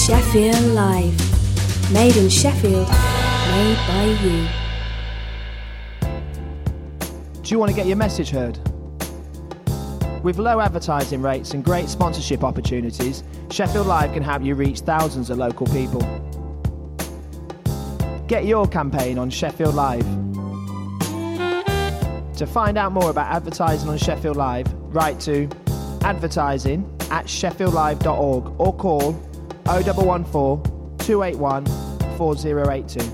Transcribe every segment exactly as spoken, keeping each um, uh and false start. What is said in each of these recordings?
Sheffield Live. Made in Sheffield, made by you. Do you want to get your message heard? With low advertising rates and great sponsorship opportunities, Sheffield Live can help you reach thousands of local people. Get your campaign on Sheffield Live. To find out more about advertising on Sheffield Live, write to advertising at sheffield live dot org or call oh one one four, two eight one, four oh eight two.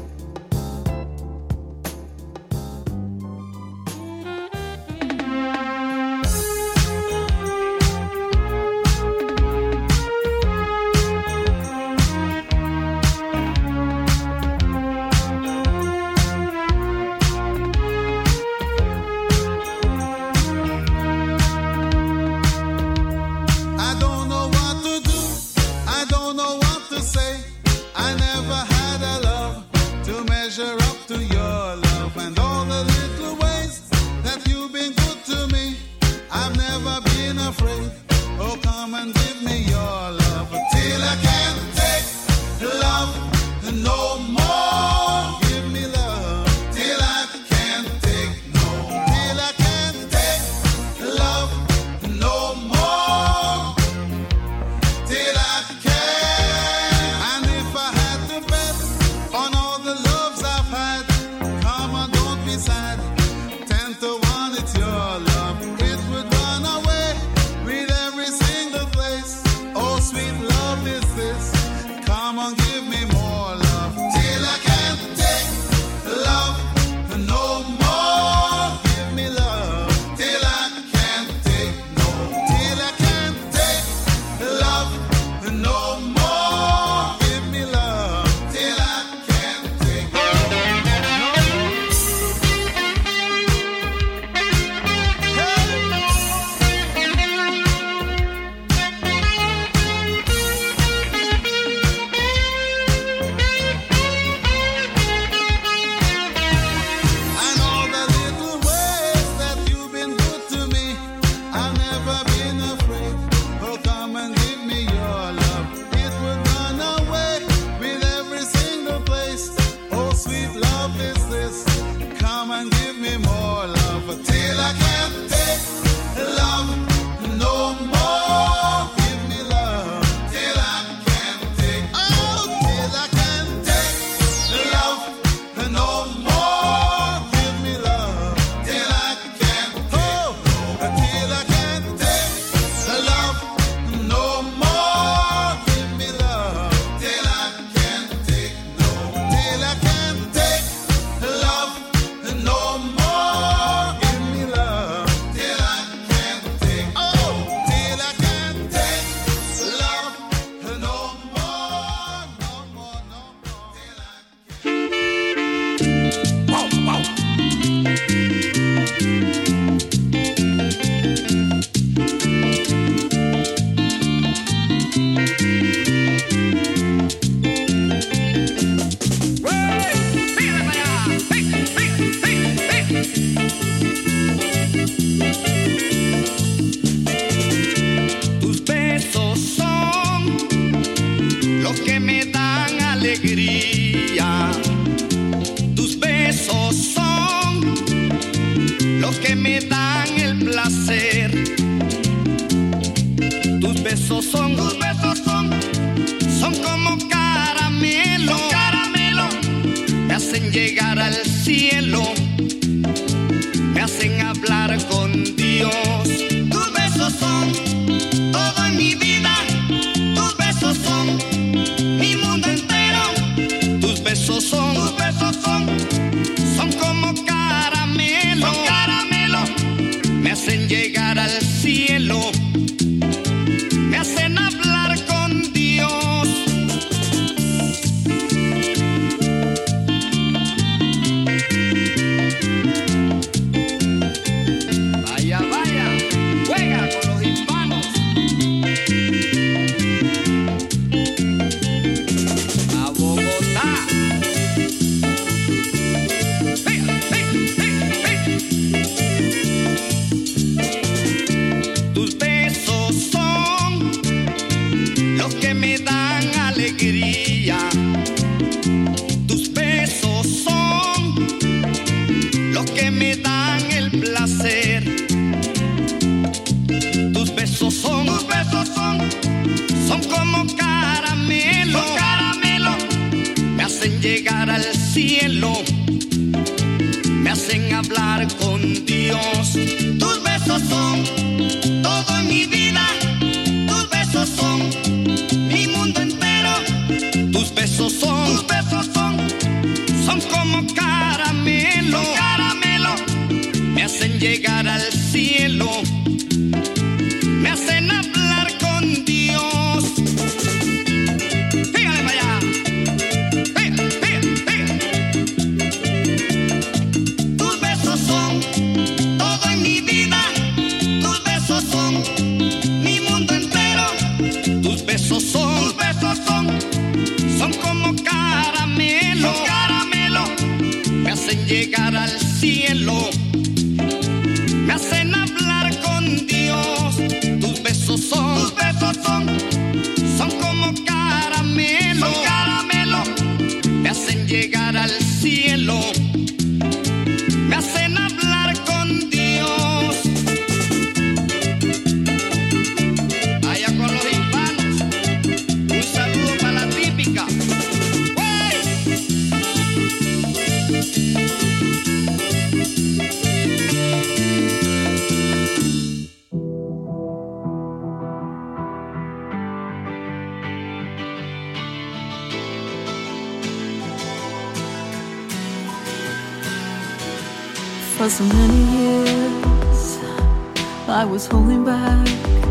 For so many years I was holding back,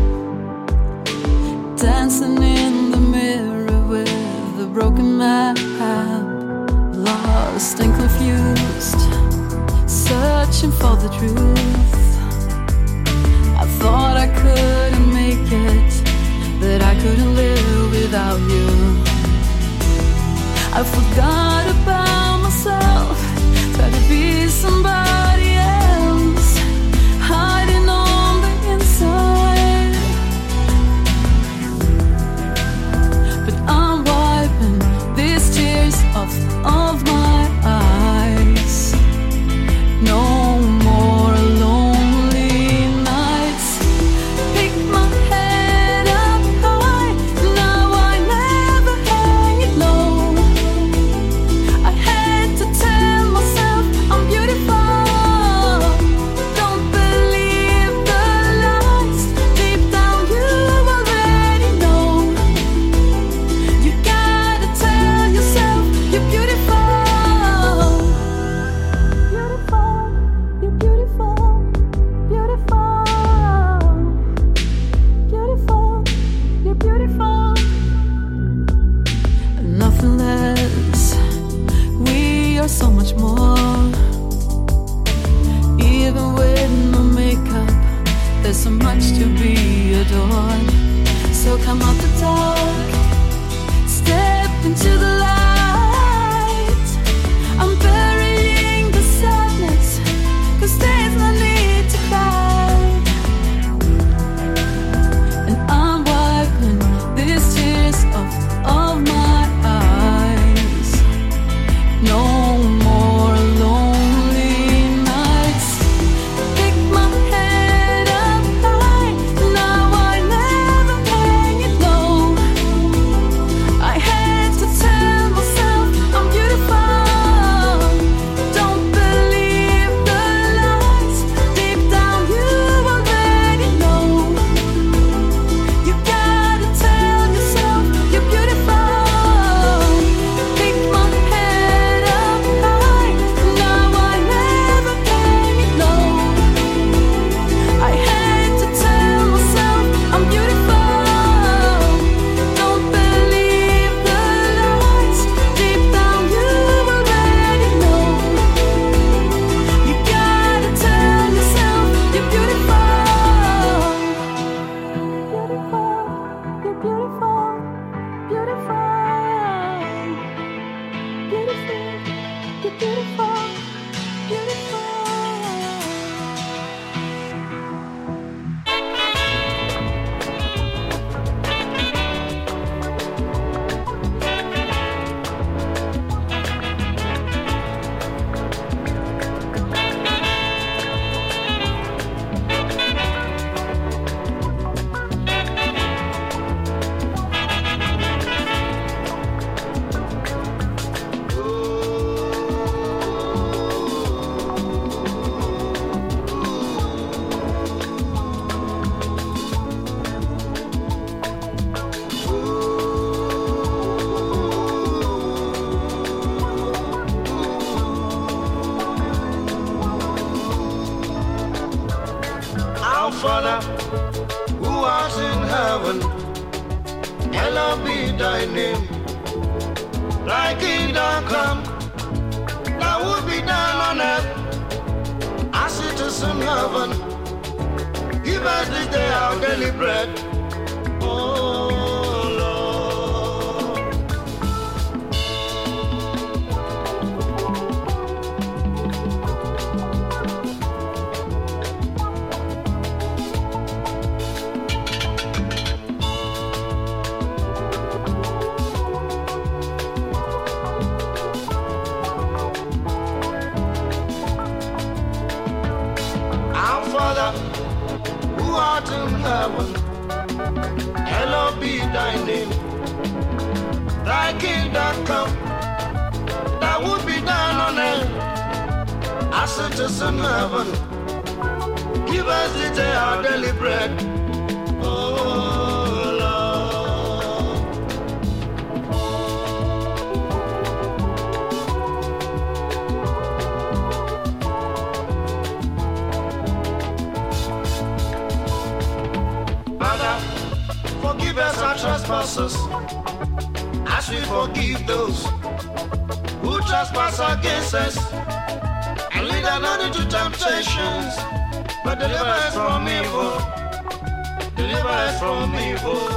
dancing in the mirror with a broken map, lost and confused, searching for the truth. I thought I couldn't make it, that I couldn't live without you. I forgot about myself, tried to be somebody else, hiding on the inside. But I'm wiping these tears off of my eyes. No more lonely nights. Pick my head up high, now I never hang it low. I had to tell myself I'm beautiful. Don't believe the lies, deep down you already know. You gotta tell yourself you're beautiful. Beautiful, you're beautiful, beautiful. Beautiful, you're beautiful. Nothing less, we are so much more. Even with no makeup, there's so much to be adored. So come out the dark, step into the light. I'm burying the sadness, 'cause there's no need to cry. And I'm wiping these tears off of my eyes. No more lonely nights. Pick my head up high, now I never hang it low. I had to tell myself I'm beautiful. Don't believe the lies, deep down you already know. You gotta tell yourself you're beautiful. Pick my head up high, now I never hang it low. I had to tell myself I'm beautiful. Don't believe the lies, deep down you already know. You gotta tell yourself you're beautiful. Beautiful, you're beautiful, beautiful. Beautiful, you're beautiful, beautiful. Our Father, who art in heaven, hallowed be thy name. Thy kingdom come, thy will be done on earth as it is in heaven. Give us this day our daily bread. Oh Lord. Our Father, who art in heaven, hallowed be thy name. Thy kingdom come, thy will be done on earth as it is in heaven. Give us this day our daily bread. Oh Lord. trespasses, as we forgive those who trespass against us. And lead us not into temptations, but deliver us from evil. Deliver us from evil.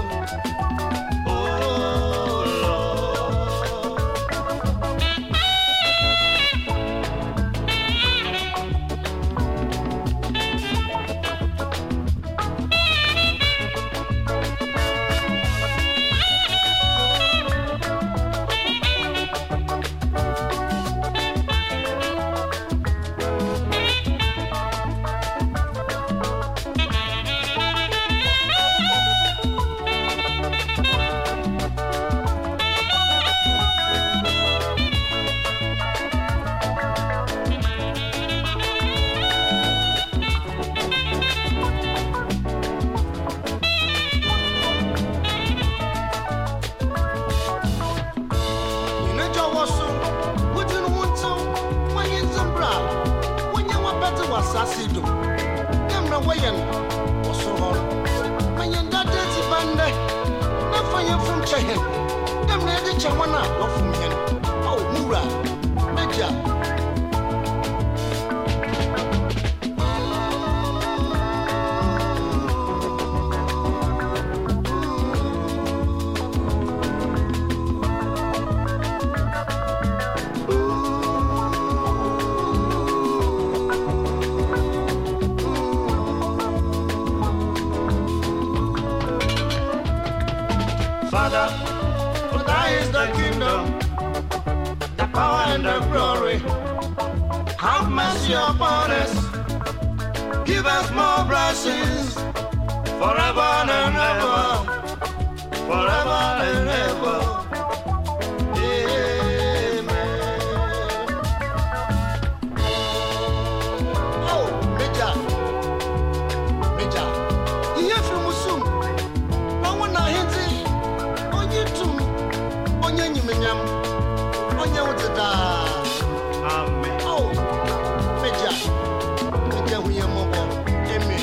Father, for thine is the kingdom, the power and the glory. Have mercy upon us, give us more blessings, forever and ever, forever and ever. Amen. Oh, Major, Major, you hear from Musum? I want to hit it. Onye nyiminyam, onye utida. Amen. Oh, Meja, Meja huye mobo. Amen.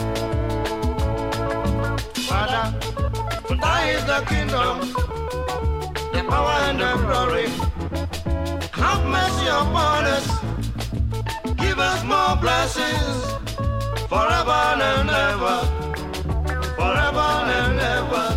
Father, for thine is the kingdom, the power and the glory. Have mercy upon us, give us more blessings, forever and ever, forever and ever.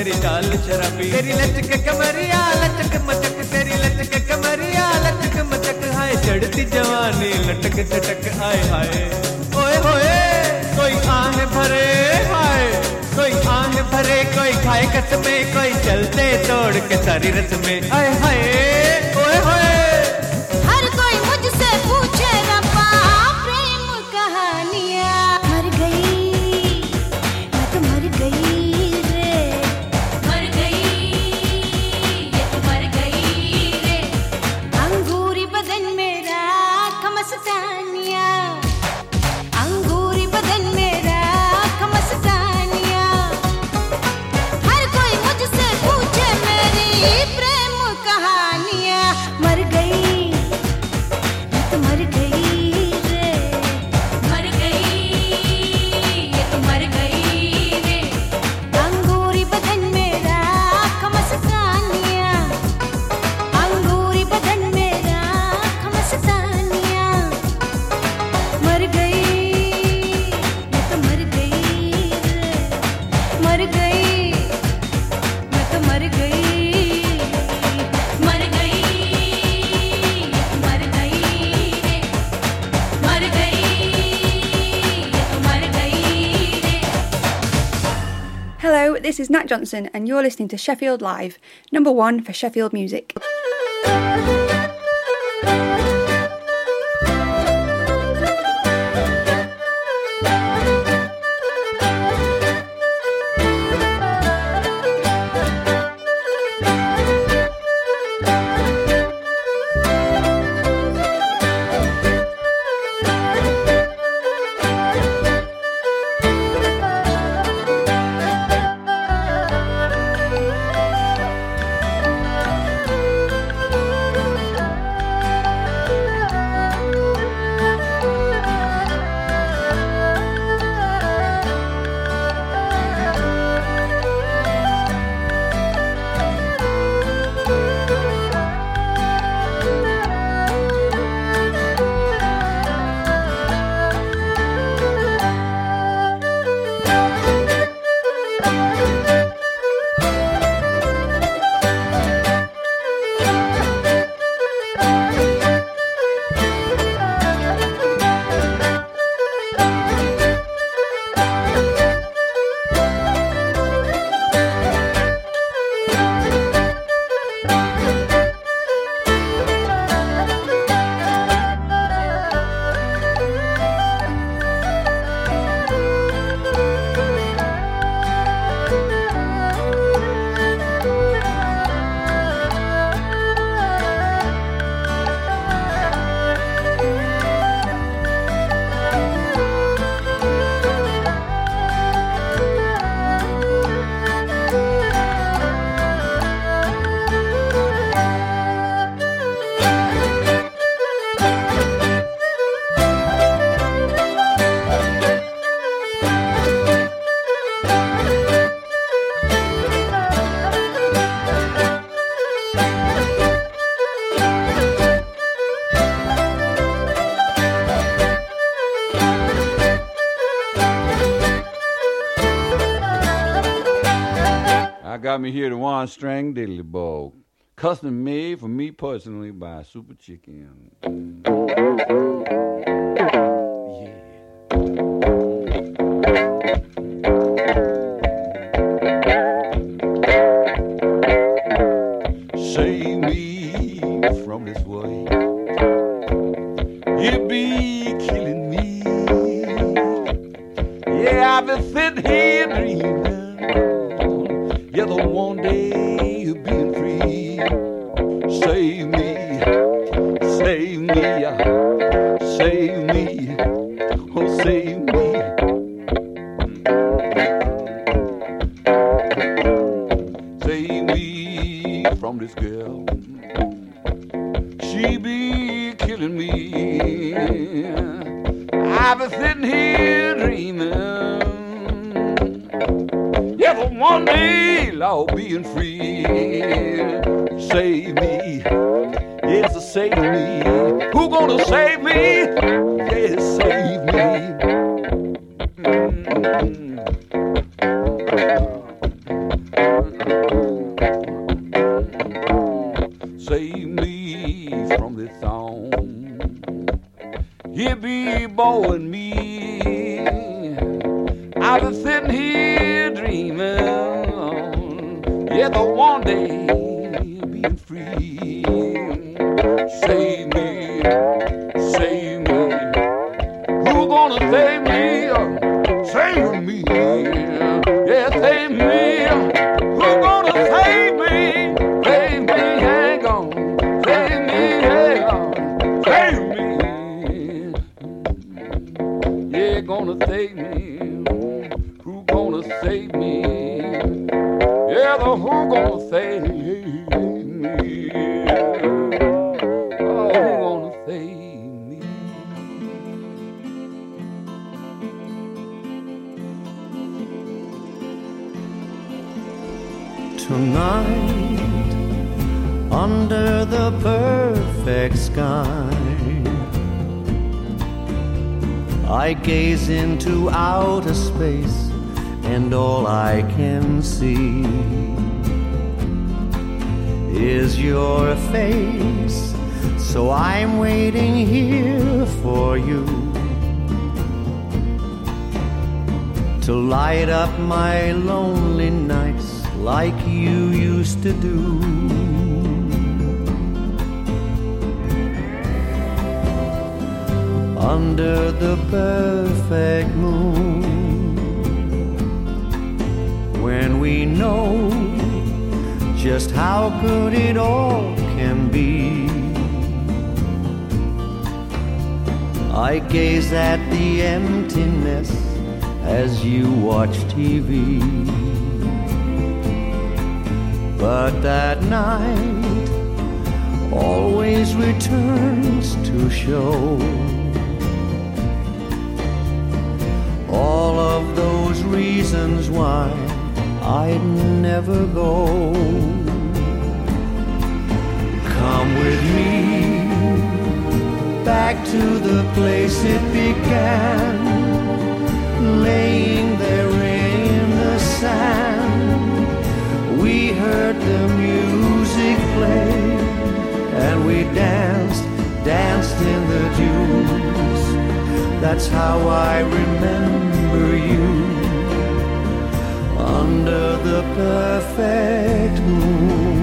तेरी चाल शराबी तेरी लचक कमरिया लचक मचक तेरी लचक कमरिया लचक मचक हाय चढ़ती जवानी लटक झटक आए हाय ओए होए कोई आहे भरे हाय कोई आहे भरे कोई खाए कस में कोई चलते तोड़ के सारी रस में आए हाय ओए होए हर कोई मुझसे पूछे रब्बा प्रेम कहानियां मर गई मैं तो मर गई रे मर गई ये तो मर गई रे अंगूरी बदन मेरा खमस्तानिया अंगूरी बदन मेरा खमस्तानिया हर कोई मुझसे पूछे मेरी प्रेम कहानियां मर गई मैं तो मर गई रे मर गई ये तो मर गई रे अंगूरी बदन मेरा खमस्तानिया अंगूरी बदन मेरा खमस्तानिया मर गई मैं तो मर गई रे मर गई मैं तो मर गई मर गई मर गई रे मर गई ये तो मर गई रे Hello, this is Nat Johnson, and you're listening to Sheffield Live, number one for Sheffield music. Got me here the one string diddly bow, custom made for me personally by Super Chicken. Save me from this way. You be killing me. Yeah, I've been sitting here dreaming. Yeah, the one day you're being free. Save me, save me, save me, oh save me. Save me from this girl. She be killing me. I've been sitting here dreaming. Yeah, but one day I'll being free. Save me, yes, save me. Who gonna save me? Yes, save me. Mm-hmm. Boy and me. I was sitting here dreaming, yeah, the one day being free. Save me, save me. Who's gonna save me? Save me, yeah, save me. Who's gonna save me? Save me, hang on. Save me, hang on. Save me. Yeah, gonna save me. Who gonna save me? Yeah, the who gonna save me? Oh, who gonna save me? Tonight, under the perfect sky, I gaze into outer space, and all I can see is your face. So I'm waiting here for you to light up my lonely nights like you used to do. Under the perfect moon, when we know just how good it all can be, I gaze at the emptiness as you watch T V. But that night always returns to show all of those reasons why I'd never go. Come with me back to the place it began, laying there in the sand. We heard the music play, and we danced, danced in the dews. That's how I remember you, under the perfect moon.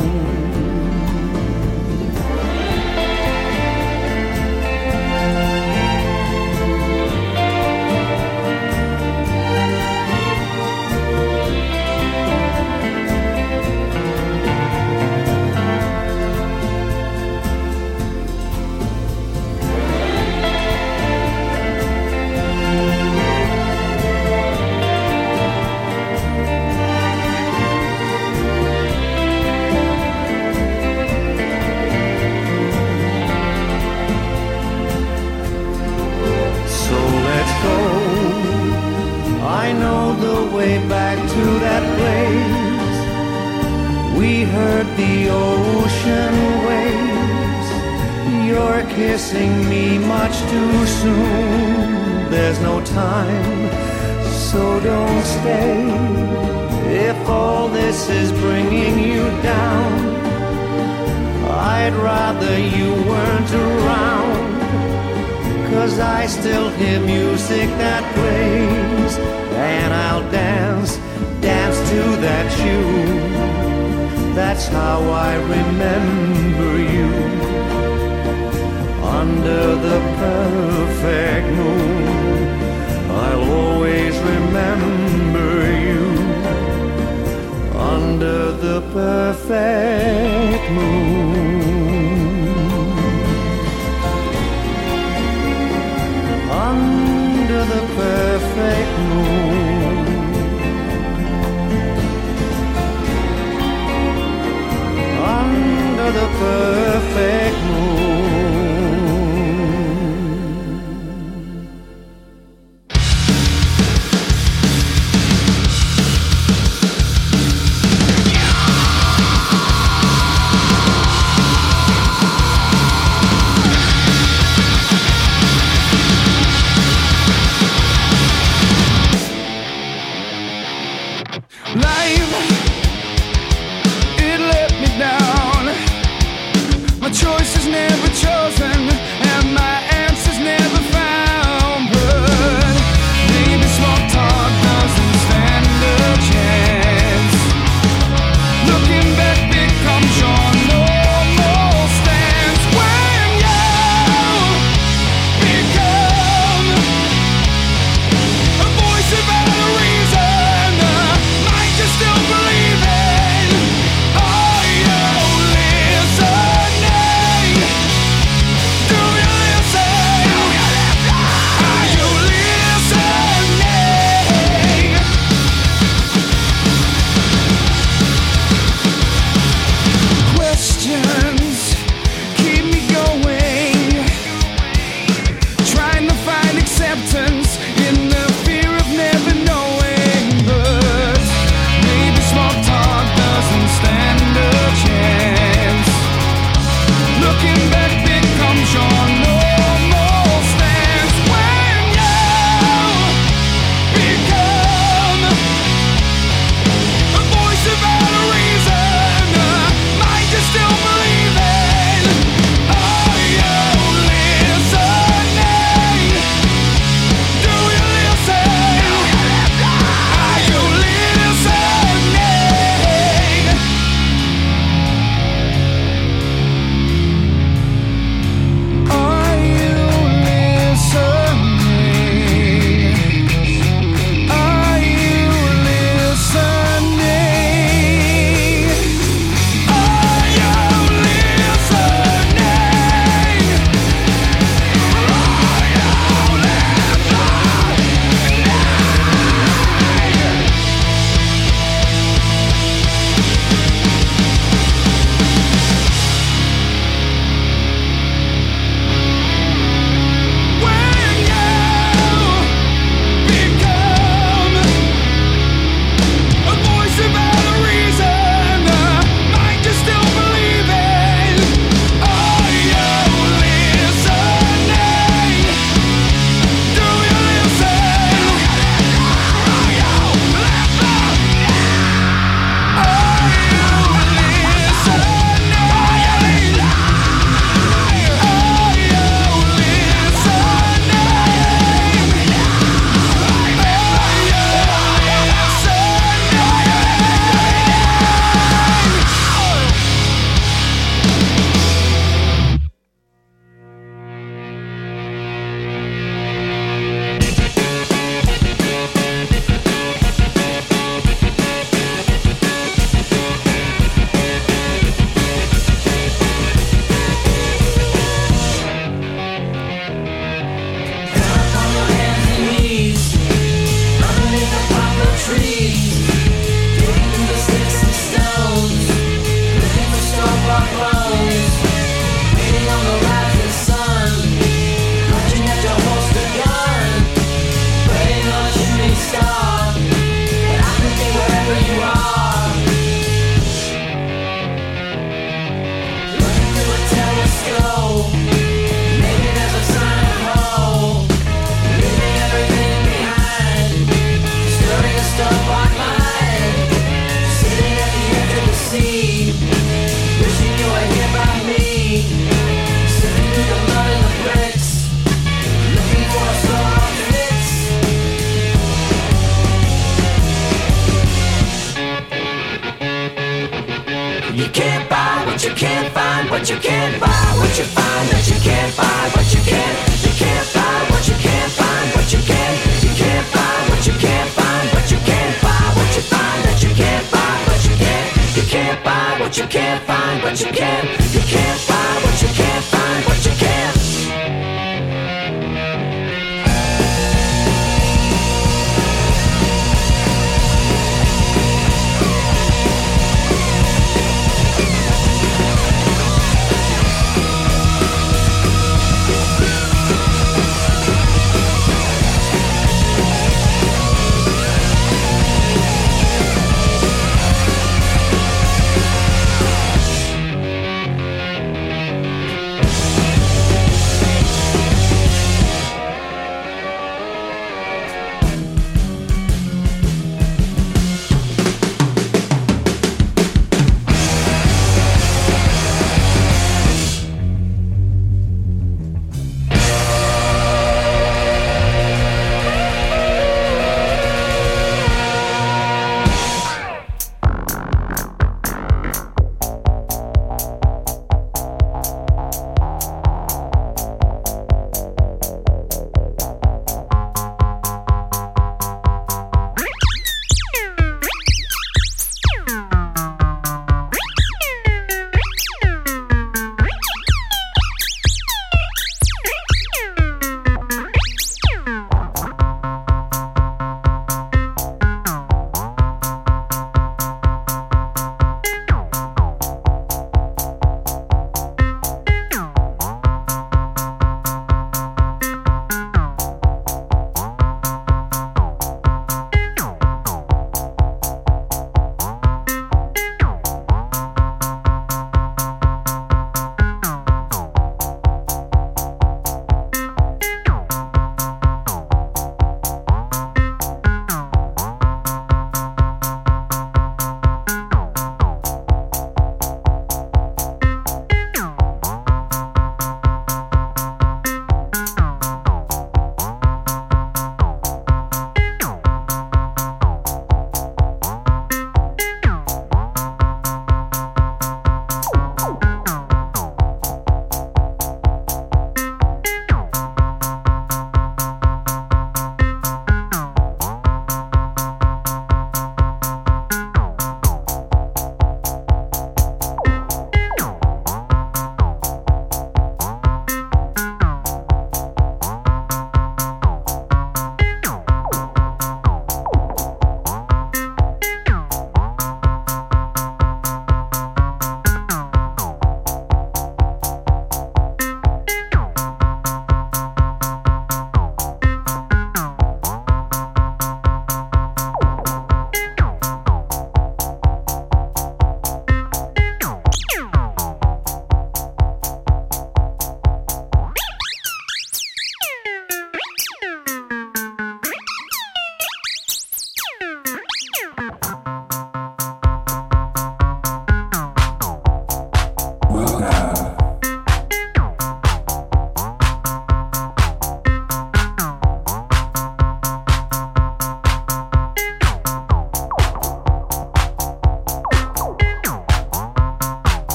I know the way back to that place. We heard the ocean waves. You're kissing me much too soon. There's no time, so don't stay. If all this is bringing you down, I'd rather you weren't around. 'Cause I still hear music that plays, and I'll dance, dance to that tune. That's how I remember you, under the perfect moon. I'll always remember you, under the perfect moon. Under the perfect moon, under the perfect moon. what you can't buy. What you find that you can't buy. What you can't, you can't buy. What you can't find. What you can, you can't buy. What you can't find. What you can't buy. What you find that you can't buy. What you can't, you can't buy. What you can't find. What you can, you can't buy. What you can't find. What you can't.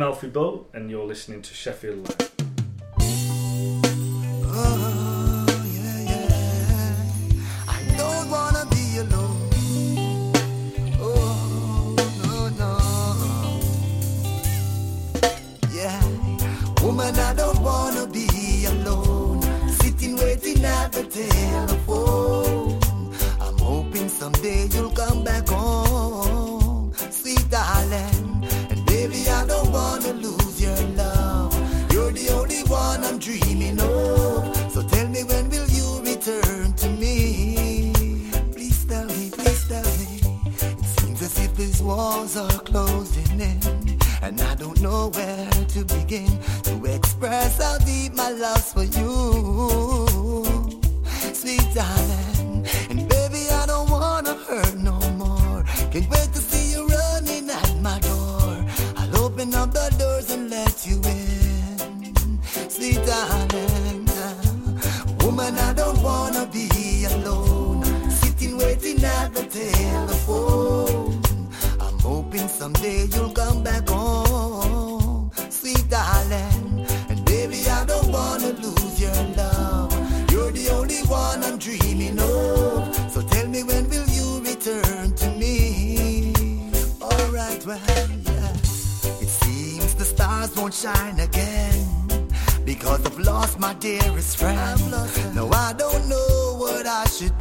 Alfie Bull, and you're listening to Sheffield Live. Oh, yeah, yeah. I don't wanna be alone. Oh, no, no. Yeah, woman, I don't wanna be alone. Sitting waiting at the telephone. I'm hoping someday you'll come back home, sweet darling. And baby, I don't wanna lose your love. You're the only one I'm dreaming of. So tell me, when will you return to me? Please tell me, please tell me. It seems as if these walls are closing in, and I don't know where to begin to express how deep my love's for you, sweet darling. And baby, I don't wanna hurt no more. Can't wait to see you running at my door. I'll open up the doors and let you in, sweet darling. Woman, I don't wanna be alone, sitting waiting at the telephone. I'm hoping someday you'll come back home, sweet darling. And baby, I don't wanna lose your love. You're the only one I'm dreaming of. So tell me, when will you return to me? Alright, well, yeah. It seems the stars won't shine again because I've lost my dearest friend. No, I don't know what I should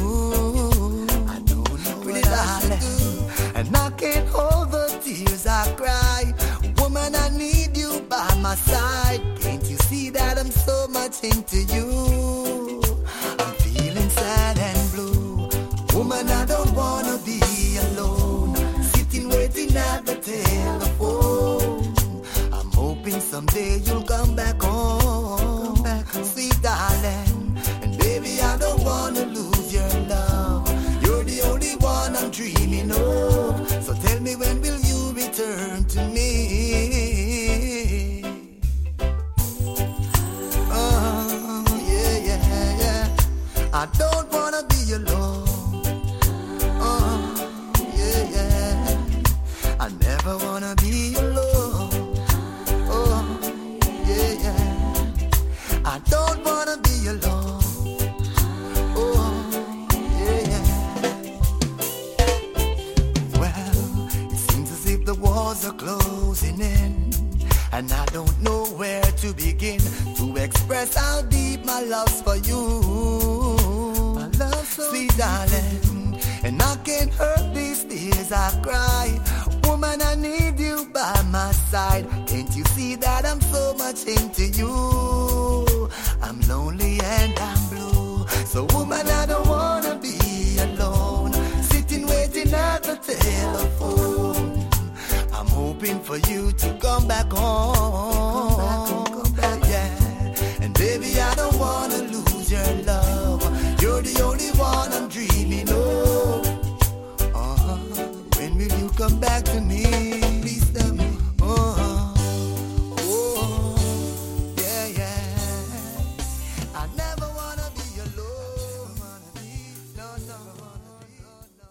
do. I don't know what I should do. And I can't hold the tears I cry. Woman, I need you by my side. Can't you see that I'm so much into you? I'm feeling sad and blue. Woman, I don't wanna be alone, sitting waiting at the telephone. I'm hoping someday you'll come back home, come back home, sweet darling. And baby, I don't wanna lose your love. You're the only one I'm dreaming of. So tell me, when will you return to me? Oh, yeah, yeah, yeah. I don't wanna be alone. Oh, yeah, yeah. I never wanna be alone. Oh, yeah, yeah. I don't wanna be alone. Oh, yeah, yeah. Well, it seems as if the walls are closing in, and I don't know where to begin to express how deep my love's for you, my love, so sweet darling. And I can't hurt these tears I cry. Woman, I need you by my side. Can't you see that I'm so much into you? I'm lonely and I'm blue. So woman, I don't wanna be alone, sitting waiting at the telephone. I'm hoping for you to come back home, come back home, come back, yeah. And baby, I don't wanna lose your love. You're the only one I'm dreaming of. Uh-huh. When will you come back to me? Please tell me. Uh-huh. Oh, yeah, yeah. I never wanna be alone. Wanna be, no, no, wanna be, no, no.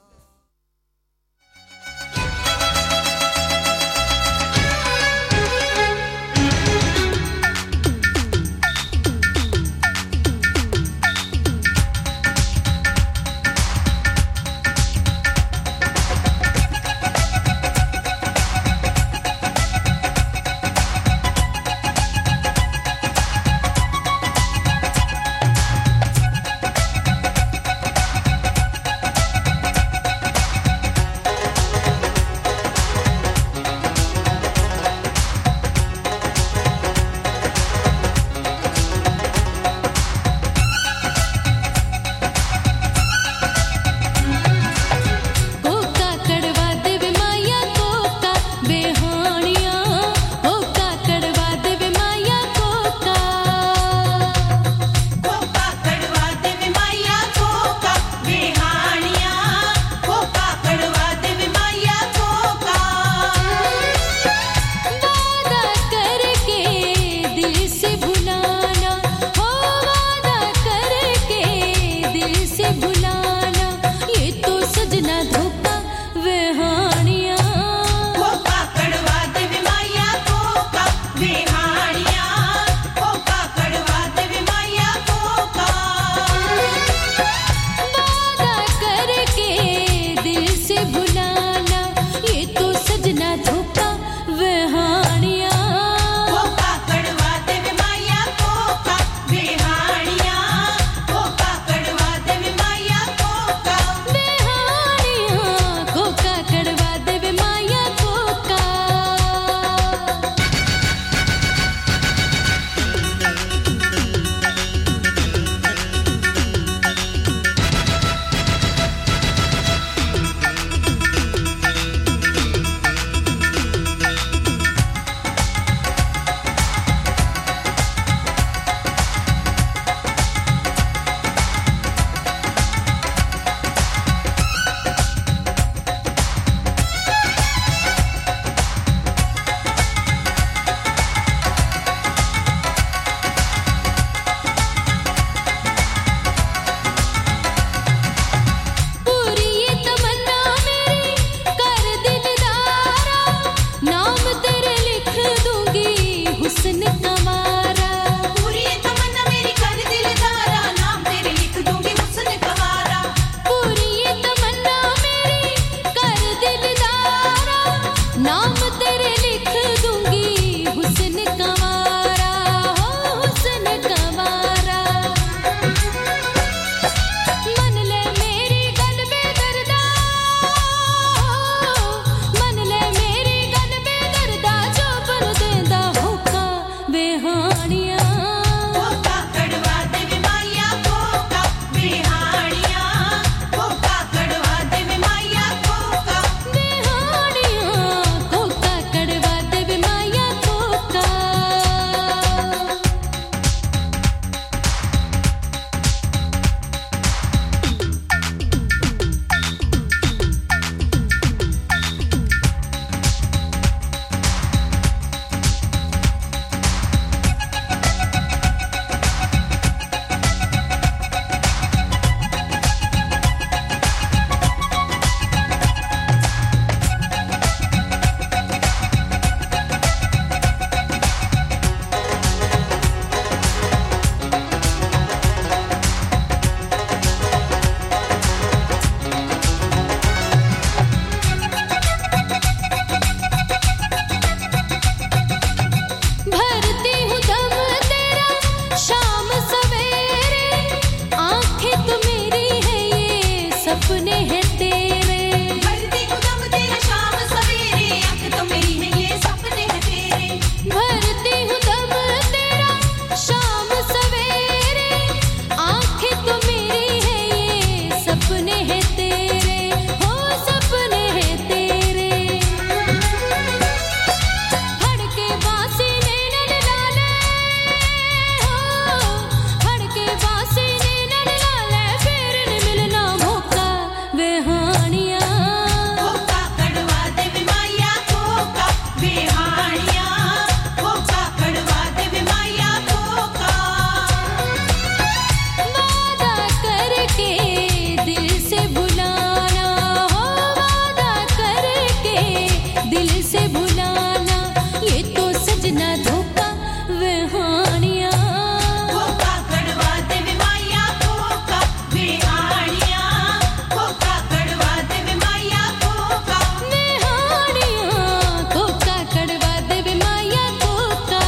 सपने हैं तेरे भरती हूँ दम तेरा शाम सवेरे आँख तो मेरी है ये सपने हैं तेरे भरती हूँ दम तेरा शाम सवेरे आँखें तो मेरी है ये सपने हैं तेरे हो सपने हैं तेरे हड़के बांसी नैन लाले हो हड़के बांसी नैन लाले फिर न मिलना मौका बेहानिया मौका कड़वा दे माया धोखा बेहानिया मौका कड़वा दे माया धोखा वादा करके दिल से भुलाना हो वादा करके दिल से भुलाना ये तो सजना धोखा बेहानिया धोखा कड़वा दे माया धोखा बेहानिया धोखा कड़वा दे माया धोखा बेहानिया धोखा कड़वा दे माया धोखा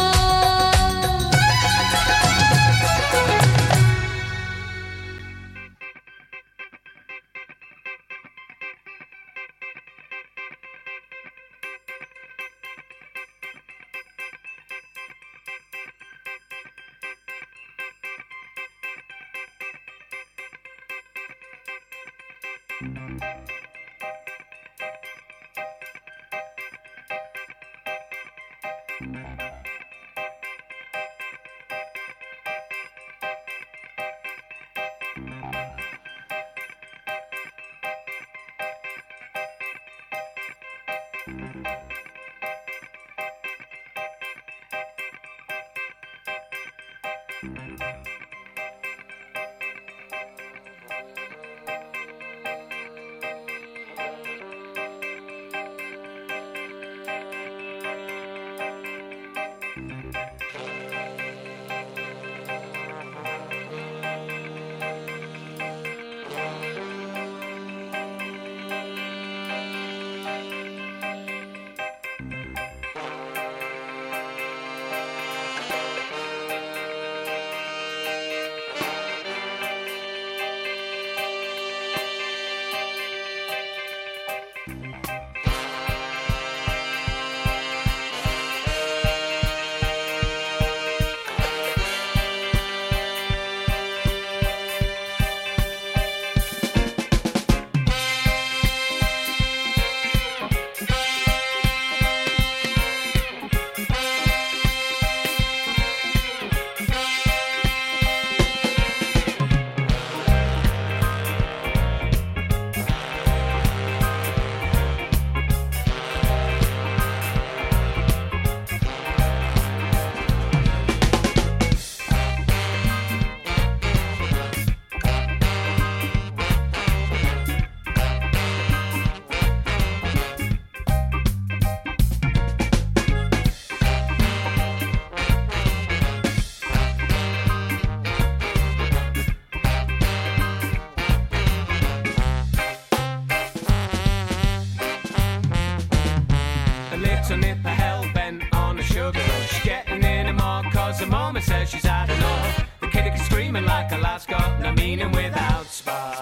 A little nipper hell-bent on a sugar rush, getting in a more cause the mama says she's had enough. The kid is screaming like a lad's got no meaning without spice.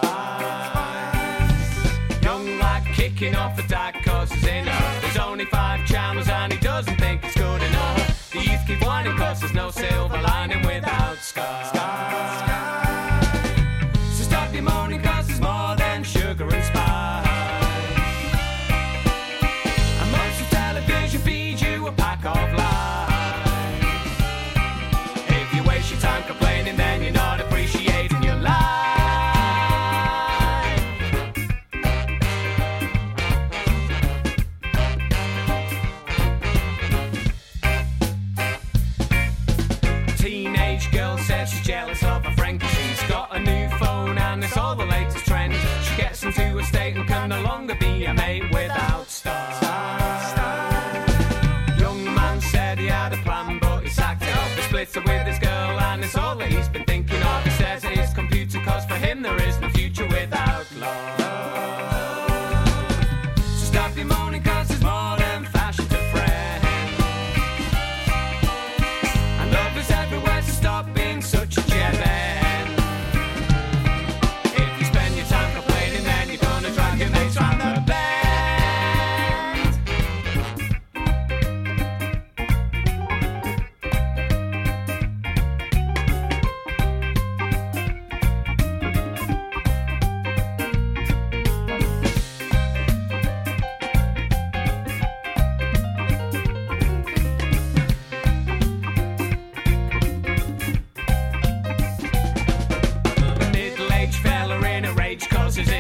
Young lad kicking off a dad cause he's in her. There's only five channels and he doesn't think it's good enough. The youth keep whining cause there's no silver lining without sky. So stop your moaning cause there's more than sugar and spice. And most of television feeds you a pack of lies. If you waste your time complaining then you're not appreciating your life. Teenage girl says she's jealous of her friend 'cause she's got a new phone and it's all the latest trend. She gets into a state and can no longer be